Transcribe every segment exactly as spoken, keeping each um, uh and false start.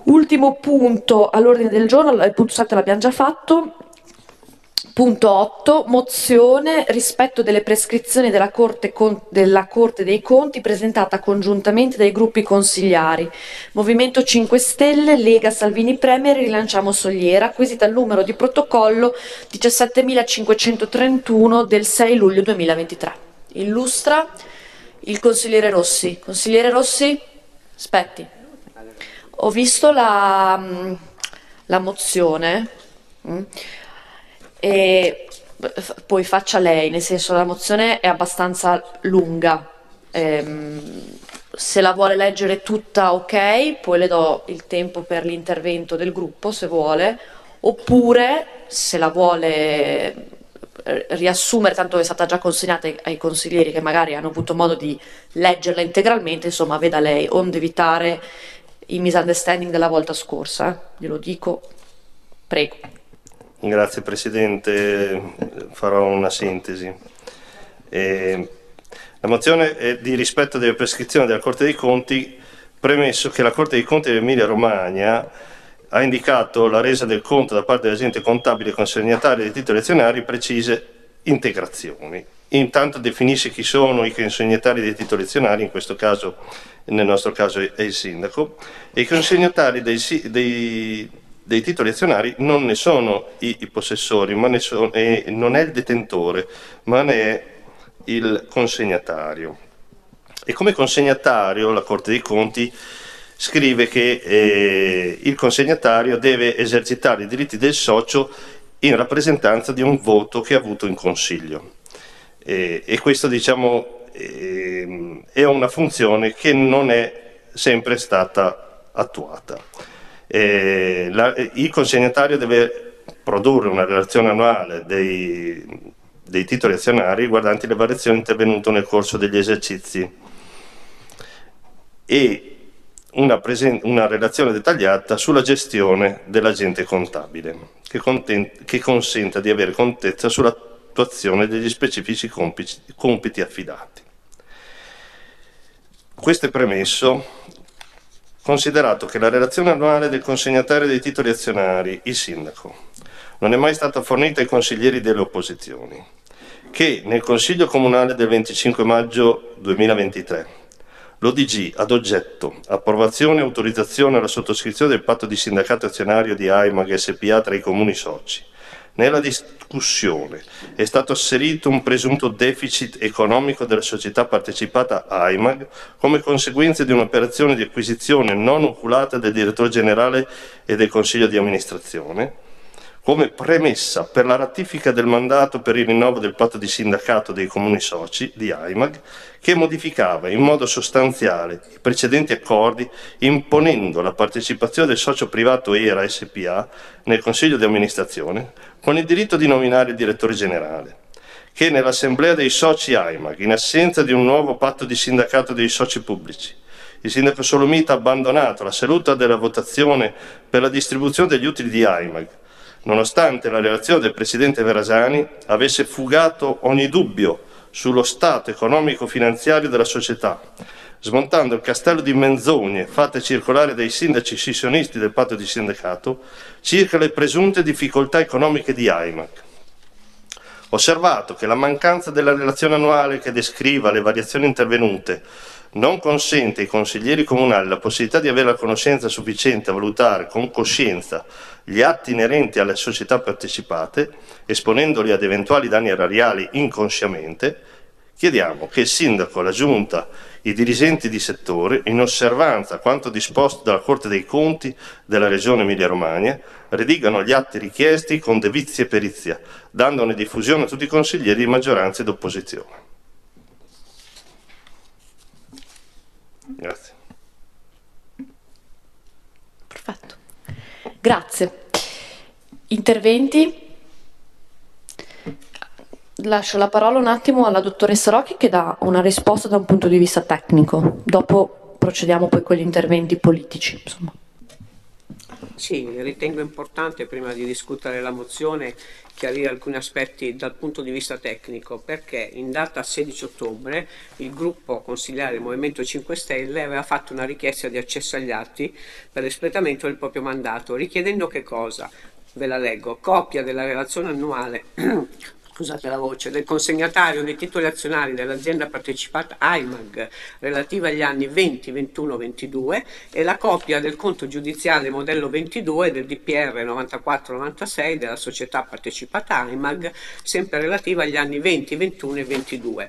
Ultimo punto all'ordine del giorno, il punto sette l'abbiamo già fatto. Punto otto, mozione rispetto delle prescrizioni della Corte, con, della Corte dei Conti presentata congiuntamente dai gruppi consigliari Movimento cinque Stelle, Lega Salvini Premier e Rilanciamo Soliera, acquisita il numero di protocollo diciassettemilacinquecentotrentuno del sei luglio duemilaventitré. Illustra il consigliere Rossi. Consigliere Rossi, aspetti. Ho visto la, la mozione. Mm. E poi faccia lei, nel senso la mozione è abbastanza lunga, ehm, se la vuole leggere tutta ok, poi le do il tempo per l'intervento del gruppo se vuole, oppure se la vuole riassumere, tanto è stata già consegnata ai, ai consiglieri che magari hanno avuto modo di leggerla integralmente, insomma veda lei, onde evitare i misunderstanding della volta scorsa, eh? Glielo dico, prego. Grazie Presidente, farò una sintesi. Eh, la mozione è di rispetto delle prescrizioni della Corte dei Conti, premesso che la Corte dei Conti dell'Emilia Romagna ha indicato la resa del conto da parte dell'agente contabile e consegnatario dei titoli azionari precise integrazioni. Intanto definisce chi sono i consegnatari dei titoli azionari, in questo caso, nel nostro caso è il sindaco, e i consegnatari dei, dei dei titoli azionari non ne sono i, i possessori, ma ne sono, eh, non è il detentore, ma ne è il consegnatario. E come consegnatario la Corte dei Conti scrive che eh, il consegnatario deve esercitare i diritti del socio in rappresentanza di un voto che ha avuto in consiglio. Eh, e questo, diciamo, eh, è una funzione che non è sempre stata attuata. Eh, la, il consegnatario deve produrre una relazione annuale dei, dei titoli azionari riguardanti le variazioni intervenute nel corso degli esercizi e una, presen- una relazione dettagliata sulla gestione dell'agente contabile che, conten- che consenta di avere contezza sull'attuazione degli specifici compiti, compiti affidati. Questo è premesso. Considerato che la relazione annuale del consegnatario dei titoli azionari, il sindaco, non è mai stata fornita ai consiglieri delle opposizioni, che nel Consiglio Comunale del venticinque maggio duemilaventitré l'O D G ad oggetto approvazione e autorizzazione alla sottoscrizione del patto di sindacato azionario di AIMAG S P A tra i comuni soci. Nella discussione è stato asserito un presunto deficit economico della società partecipata AIMAG come conseguenza di un'operazione di acquisizione non oculata del direttore generale e del consiglio di amministrazione, come premessa per la ratifica del mandato per il rinnovo del patto di sindacato dei comuni soci di AIMAG, che modificava in modo sostanziale i precedenti accordi imponendo la partecipazione del socio privato E R A S P A nel consiglio di amministrazione con il diritto di nominare il direttore generale, che nell'assemblea dei soci AIMAG, in assenza di un nuovo patto di sindacato dei soci pubblici, il sindaco Solomita ha abbandonato la seduta della votazione per la distribuzione degli utili di AIMAG, nonostante la relazione del presidente Verasani avesse fugato ogni dubbio sullo stato economico-finanziario della società, smontando il castello di menzogne fatte circolare dai sindaci scissionisti del patto di sindacato circa le presunte difficoltà economiche di AIMAG. Osservato che la mancanza della relazione annuale che descriva le variazioni intervenute non consente ai consiglieri comunali la possibilità di avere la conoscenza sufficiente a valutare con coscienza gli atti inerenti alle società partecipate, esponendoli ad eventuali danni erariali inconsciamente, chiediamo che il sindaco, la giunta, i dirigenti di settore, in osservanza a quanto disposto dalla Corte dei Conti della Regione Emilia-Romagna, redigano gli atti richiesti con devizia e perizia, dandone diffusione a tutti i consiglieri di maggioranza ed opposizione. Grazie. Perfetto. Grazie. Interventi? Lascio la parola un attimo alla dottoressa Rocchi che dà una risposta da un punto di vista tecnico. Dopo procediamo poi con gli interventi politici. Insomma. Sì, ritengo importante, prima di discutere la mozione, chiarire alcuni aspetti dal punto di vista tecnico, perché in data sedici ottobre il gruppo consigliare del Movimento cinque Stelle aveva fatto una richiesta di accesso agli atti per l'espletamento del proprio mandato, richiedendo che cosa? Ve la leggo: copia della relazione annuale scusate la voce, del consegnatario dei titoli azionari dell'azienda partecipata A I M A G relativa agli anni venti, ventuno, ventidue e la copia del conto giudiziale modello ventidue del D P R novantaquattro novantasei della società partecipata A I M A G, sempre relativa agli anni venti, ventuno e ventidue.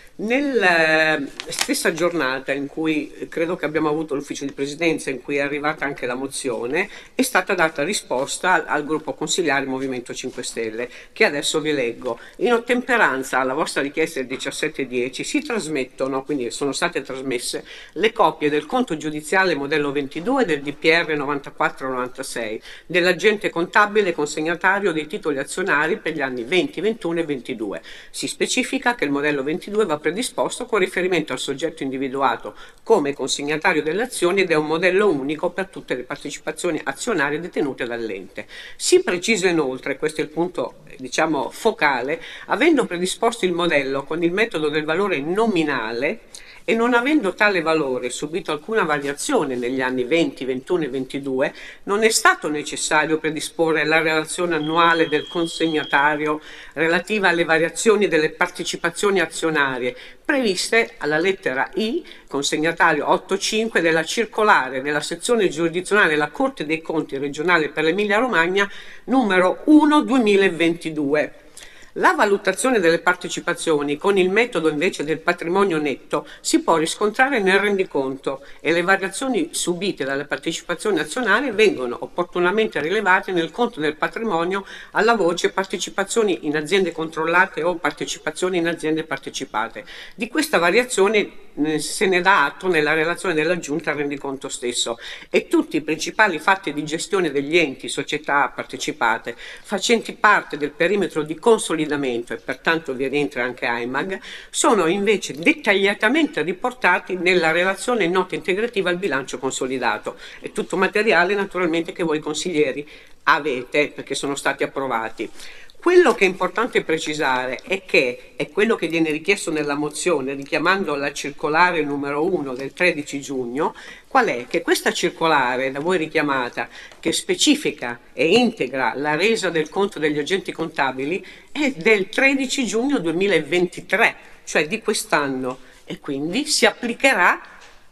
Nella stessa giornata in cui credo che abbiamo avuto l'ufficio di presidenza, in cui è arrivata anche la mozione, è stata data risposta al, al gruppo consigliare Movimento cinque Stelle, che adesso vi leggo. In ottemperanza alla vostra richiesta del diciassette dieci si trasmettono, quindi sono state trasmesse, le copie del conto giudiziale modello ventidue del D P R novantaquattro novantasei, dell'agente contabile consegnatario dei titoli azionari per gli anni venti, ventuno e ventidue. Si specifica che il modello ventidue va predisposto con riferimento al soggetto individuato come consegnatario delle azioni ed è un modello unico per tutte le partecipazioni azionarie detenute dall'ente. Si precisa inoltre, questo è il punto diciamo focale, avendo predisposto il modello con il metodo del valore nominale e non avendo tale valore subito alcuna variazione negli anni venti, ventuno e ventidue, non è stato necessario predisporre la relazione annuale del consegnatario relativa alle variazioni delle partecipazioni azionarie previste alla lettera I, consegnatario otto cinque della circolare della sezione giurisdizionale della Corte dei Conti regionale per l'Emilia Romagna numero uno duemilaventidue. La valutazione delle partecipazioni con il metodo invece del patrimonio netto si può riscontrare nel rendiconto e le variazioni subite dalle partecipazioni azionarie vengono opportunamente rilevate nel conto del patrimonio alla voce partecipazioni in aziende controllate o partecipazioni in aziende partecipate. Di questa variazione se ne dà atto nella relazione della Giunta al rendiconto stesso e tutti i principali fatti di gestione degli enti, società partecipate, facenti parte del perimetro di consolidamento e pertanto vi rientra anche A I M A G, sono invece dettagliatamente riportati nella relazione nota integrativa al bilancio consolidato. È tutto materiale naturalmente che voi consiglieri avete perché sono stati approvati. Quello che è importante precisare è che, è quello che viene richiesto nella mozione, richiamando la circolare numero uno del tredici giugno, qual è? Che questa circolare da voi richiamata, che specifica e integra la resa del conto degli agenti contabili, è del tredici giugno duemilaventitré, cioè di quest'anno, e quindi si applicherà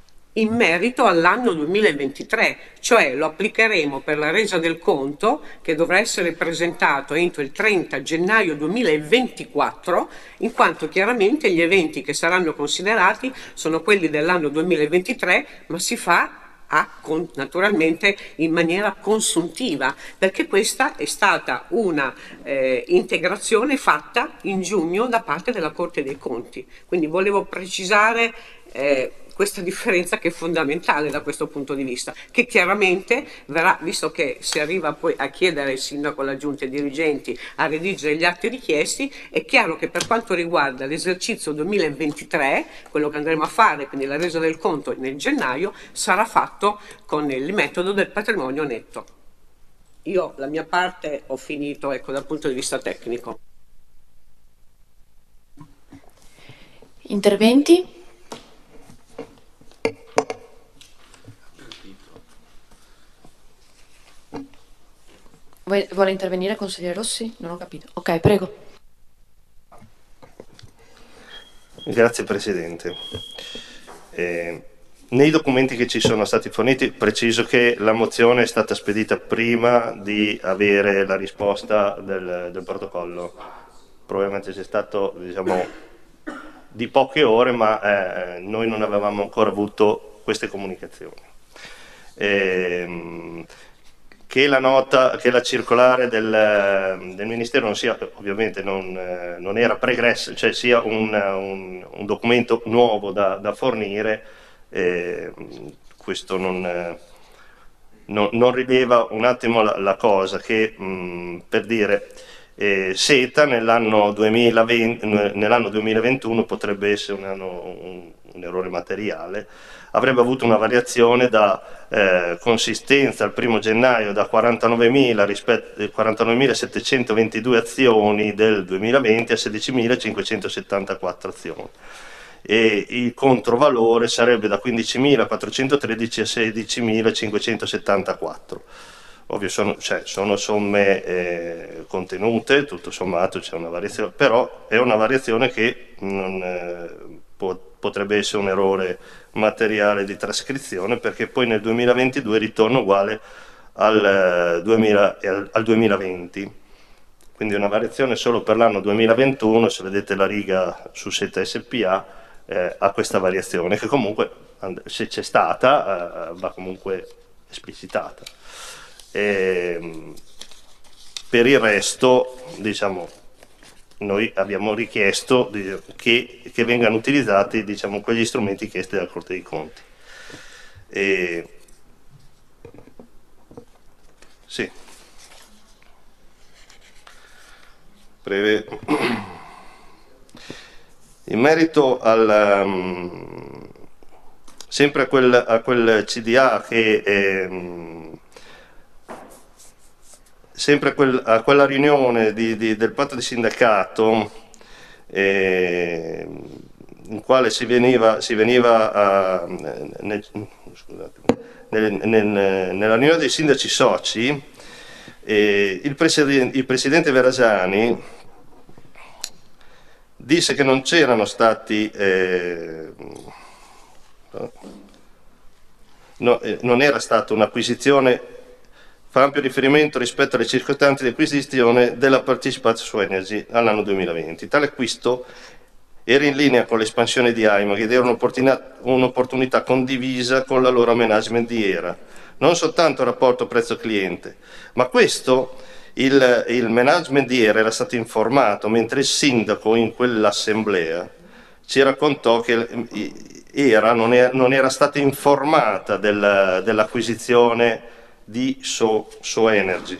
in merito all'anno duemilaventitré, cioè lo applicheremo per la resa del conto che dovrà essere presentato entro il trenta gennaio duemilaventiquattro, in quanto chiaramente gli eventi che saranno considerati sono quelli dell'anno duemilaventitré, ma si fa a, con, naturalmente in maniera consuntiva, perché questa è stata una eh, integrazione fatta in giugno da parte della Corte dei Conti. Quindi volevo precisare eh, questa differenza che è fondamentale da questo punto di vista, che chiaramente verrà, visto che si arriva poi a chiedere al sindaco, alla giunta e ai dirigenti a redigere gli atti richiesti, è chiaro che per quanto riguarda l'esercizio duemilaventitré, quello che andremo a fare, quindi la resa del conto nel gennaio, sarà fatto con il metodo del patrimonio netto. Io la mia parte ho finito, ecco, dal punto di vista tecnico. Interventi? Vuole intervenire, consigliere Rossi? Non ho capito. Ok, prego. Grazie Presidente. Eh, nei documenti che ci sono stati forniti preciso che la mozione è stata spedita prima di avere la risposta del, del protocollo. Probabilmente c'è stato, diciamo, di poche ore, ma eh, noi non avevamo ancora avuto queste comunicazioni. Eh, Che la nota, che la circolare del, del Ministero non sia, ovviamente non, eh, non era pregressa, cioè sia un, un, un documento nuovo da, da fornire, eh, questo non, eh, non, non rileva un attimo la, la cosa che, mh, per dire, E SETA nell'anno duemilaventi, nell'anno duemilaventuno potrebbe essere un, anno, un, un errore materiale, avrebbe avuto una variazione da eh, consistenza al primo gennaio da quarantanovemilasettecentoventidue azioni del duemilaventi a sedicimilacinquecentosettantaquattro azioni, e il controvalore sarebbe da quindicimilaquattrocentotredici a sedicimilacinquecentosettantaquattro. Ovvio sono, cioè, sono somme eh, contenute, tutto sommato c'è una variazione, però è una variazione che non, eh, può, potrebbe essere un errore materiale di trascrizione, perché poi nel duemilaventidue ritorna uguale al, eh, duemila, al, al duemilaventi, quindi una variazione solo per l'anno duemilaventuno, se vedete la riga su SETA S P A, eh, ha questa variazione che comunque, se c'è stata, eh, va comunque esplicitata. E per il resto, diciamo, noi abbiamo richiesto che, che vengano utilizzati, diciamo, quegli strumenti chiesti dalla Corte dei Conti. E... Sì. Breve. In merito al... Um, sempre a quel, a quel C D A che... Eh, sempre a, quel, a quella riunione di, di, del patto di sindacato, eh, in quale si veniva, si veniva a, nel, scusate, nel, nel, nella riunione dei sindaci soci, eh, il, presidente, il presidente Verasani disse che non c'erano stati, eh, no, eh, non era stata un'acquisizione, fa ampio riferimento rispetto alle circostanze di acquisizione della Partecipazione su Energy all'anno duemilaventi. Tale acquisto era in linea con l'espansione di AIMAG ed era un'opportunità condivisa con l'allora management di ERA, non soltanto il rapporto prezzo-cliente, ma questo il, il management di ERA era stato informato, mentre il sindaco in quell'assemblea ci raccontò che ERA non era, non era stata informata del, dell'acquisizione di So, So Energy,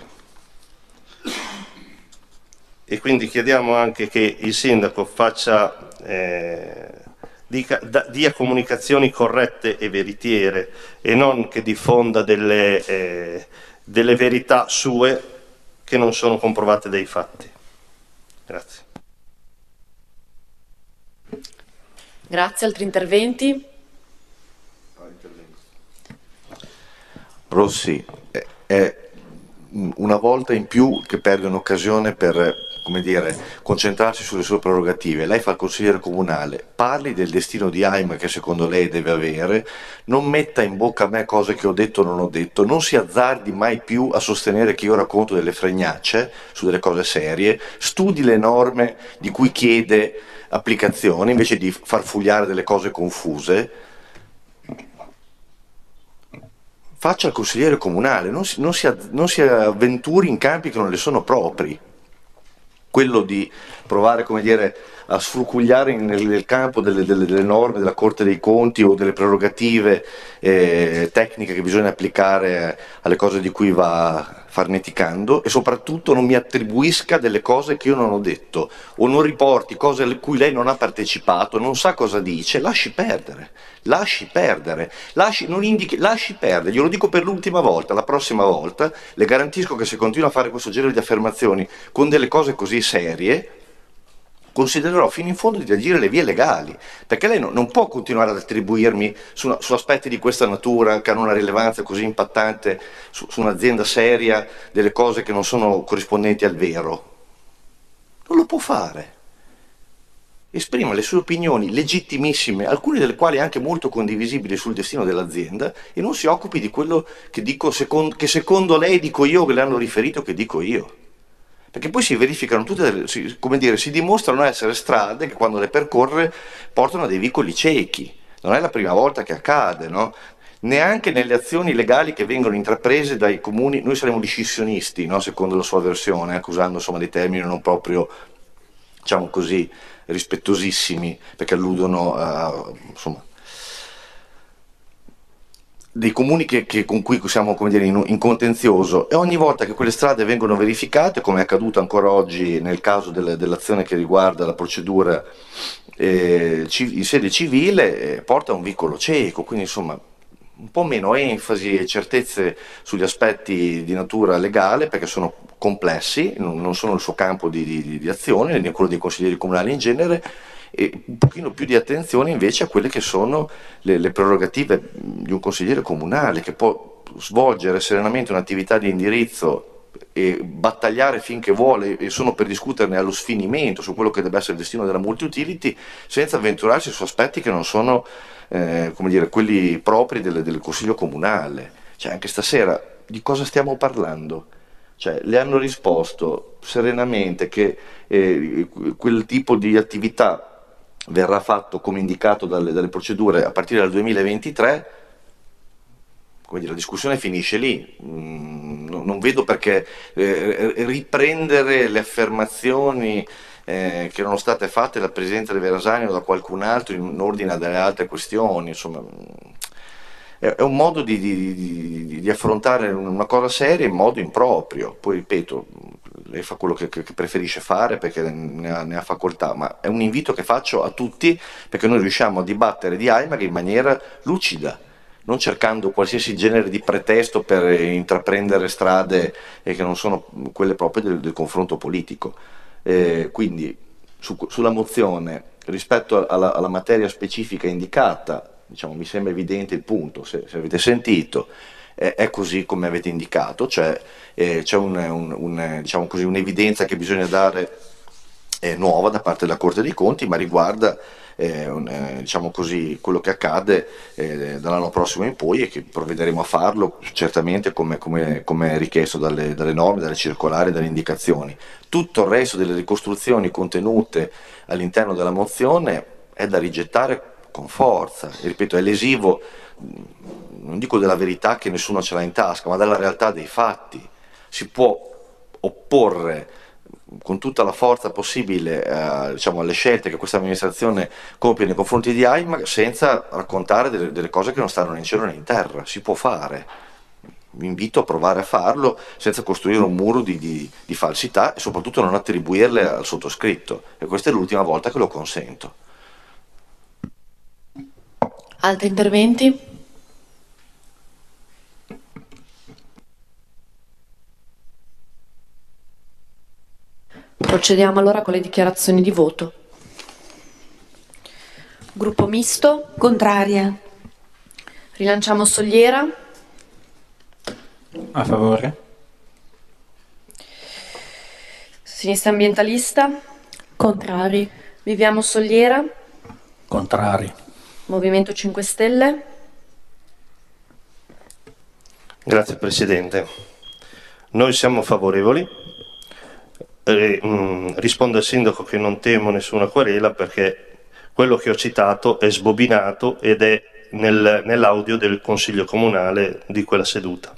e quindi chiediamo anche che il sindaco faccia eh, dica, da, dia comunicazioni corrette e veritiere, e non che diffonda delle, eh, delle verità sue che non sono comprovate dai fatti. Grazie. Grazie. Altri interventi? Rossi, è, è una volta in più che perde un'occasione per, come dire, concentrarsi sulle sue prerogative. Lei fa il consigliere comunale, parli del destino di AIMA che secondo lei deve avere, non metta in bocca a me cose che ho detto o non ho detto, non si azzardi mai più a sostenere che io racconto delle fregnacce su delle cose serie, studi le norme di cui chiede applicazione invece di farfugliare delle cose confuse. Faccia il consigliere comunale, non si, non, si, non si avventuri in campi che non le sono propri. Quello di provare, come dire, a sfrucugliare nel, nel campo delle, delle, delle norme della Corte dei Conti o delle prerogative eh, tecniche che bisogna applicare alle cose di cui va farneticando, e soprattutto non mi attribuisca delle cose che io non ho detto o non riporti cose a cui lei non ha partecipato, non sa cosa dice. Lasci perdere, lasci perdere, lasci, non indichi, lasci perdere, glielo dico per l'ultima volta. La prossima volta le garantisco che se continua a fare questo genere di affermazioni con delle cose così serie, considererò fino in fondo di agire le vie legali, perché lei no, non può continuare ad attribuirmi su, su aspetti di questa natura che hanno una rilevanza così impattante su, su un'azienda seria delle cose che non sono corrispondenti al vero. Non lo può fare. Esprima le sue opinioni legittimissime, alcune delle quali anche molto condivisibili sul destino dell'azienda, e non si occupi di quello che dico secondo, che secondo lei dico io, che le hanno riferito che dico io. Perché poi si verificano tutte delle, si, come dire, si dimostrano essere strade che quando le percorre portano a dei vicoli ciechi. Non è la prima volta che accade, no? Neanche nelle azioni legali che vengono intraprese dai comuni, noi saremo discissionisti, no? Secondo la sua versione, accusando insomma dei termini non proprio, diciamo così, rispettosissimi, perché alludono a, insomma, dei comuni che, che con cui siamo, come dire, in, in contenzioso, e ogni volta che quelle strade vengono verificate, come è accaduto ancora oggi nel caso del, dell'azione che riguarda la procedura eh, in sede civile, eh, porta a un vicolo cieco, quindi insomma un po' meno enfasi e certezze sugli aspetti di natura legale, perché sono complessi, non, non sono il suo campo di, di, di azione, né quello dei consiglieri comunali in genere, e un pochino più di attenzione invece a quelle che sono le, le prerogative di un consigliere comunale, che può svolgere serenamente un'attività di indirizzo e battagliare finché vuole, e sono per discuterne allo sfinimento su quello che deve essere il destino della multi-utility, senza avventurarsi su aspetti che non sono eh, come dire, quelli propri del, del consiglio comunale. Cioè, anche stasera di cosa stiamo parlando? Cioè, le hanno risposto serenamente che eh, quel tipo di attività verrà fatto come indicato dalle, dalle procedure a partire dal duemilaventitré. Come dire, la discussione finisce lì. Mm, no, non vedo perché eh, riprendere le affermazioni eh, che erano state fatte dal Presidente del Verasani o da qualcun altro in ordine a delle altre questioni. Insomma, è, è un modo di, di, di, di affrontare una cosa seria in modo improprio. Poi ripeto, lei fa quello che, che preferisce fare perché ne ha, ne ha facoltà, ma è un invito che faccio a tutti, perché noi riusciamo a dibattere di AIMAG in maniera lucida, non cercando qualsiasi genere di pretesto per intraprendere strade eh, che non sono quelle proprie del, del confronto politico. Eh, quindi su, sulla mozione, rispetto alla, alla materia specifica indicata, diciamo, mi sembra evidente il punto, se, se avete sentito, eh, è così come avete indicato, cioè eh, c'è un, un, un, diciamo così, un'evidenza che bisogna dare eh, nuova da parte della Corte dei Conti, ma riguarda eh, un, eh, diciamo così, quello che accade eh, dall'anno prossimo in poi, e che provvederemo a farlo certamente come, come, come richiesto dalle, dalle norme, dalle circolari, dalle indicazioni. Tutto il resto delle ricostruzioni contenute all'interno della mozione è da rigettare con forza, e ripeto, è lesivo, non dico della verità che nessuno ce l'ha in tasca, ma della realtà dei fatti. Si può opporre con tutta la forza possibile eh, diciamo, alle scelte che questa amministrazione compie nei confronti di AIMAG senza raccontare delle, delle cose che non stanno né in cielo né in terra. Si può fare. Vi invito a provare a farlo senza costruire un muro di, di, di falsità, e soprattutto non attribuirle al sottoscritto, e questa è l'ultima volta che lo consento. Altri interventi? Procediamo allora con le dichiarazioni di voto. Gruppo misto. Contraria. Rilanciamo Soliera. A favore. Sinistra ambientalista. Contrari. Viviamo Soliera. Contrari. Movimento cinque Stelle. Grazie Presidente. Noi siamo favorevoli. Eh, mh, rispondo al Sindaco che non temo nessuna querela, perché quello che ho citato è sbobinato ed è nel, nell'audio del Consiglio Comunale di quella seduta.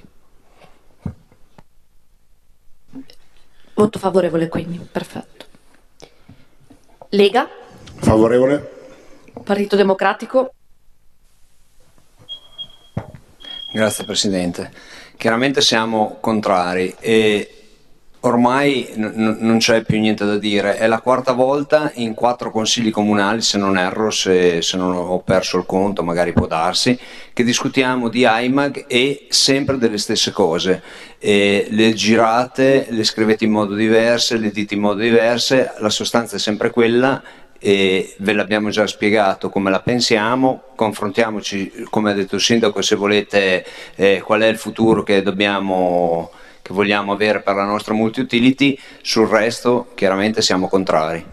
Voto favorevole quindi, perfetto. Lega. Favorevole. Partito Democratico. Grazie Presidente. Chiaramente siamo contrari e ormai n- non c'è più niente da dire. È la quarta volta in quattro consigli comunali, se non erro, se, se non ho perso il conto, magari può darsi, che discutiamo di AIMAG e sempre delle stesse cose. E le girate, le scrivete in modo diverso, le dite in modo diverso, la sostanza è sempre quella. E ve l'abbiamo già spiegato come la pensiamo, confrontiamoci, come ha detto il Sindaco, se volete, eh, qual è il futuro che dobbiamo, che vogliamo avere per la nostra multi-utility. Sul resto chiaramente siamo contrari.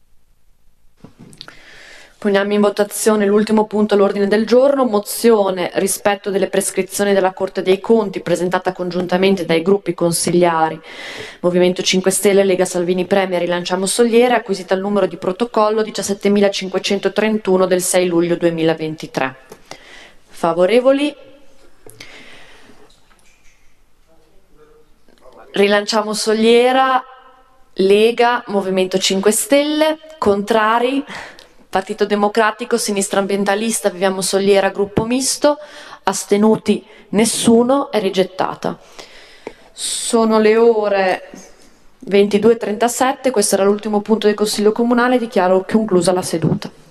Poniamo in votazione l'ultimo punto all'ordine del giorno, mozione rispetto delle prescrizioni della Corte dei Conti, presentata congiuntamente dai gruppi consigliari Movimento cinque Stelle, Lega Salvini Premier, Rilanciamo Soliera, acquisita il numero di protocollo diciassettemilacinquecentotrentuno del sei luglio duemilaventitré. Favorevoli? Rilanciamo Soliera, Lega, Movimento cinque Stelle. Contrari? Partito Democratico, Sinistra Ambientalista, Viviamo Soliera, Gruppo Misto. astenuti nessuno, è rigettata. Sono le ore ventidue e trentasette, questo era l'ultimo punto del Consiglio Comunale, dichiaro conclusa la seduta.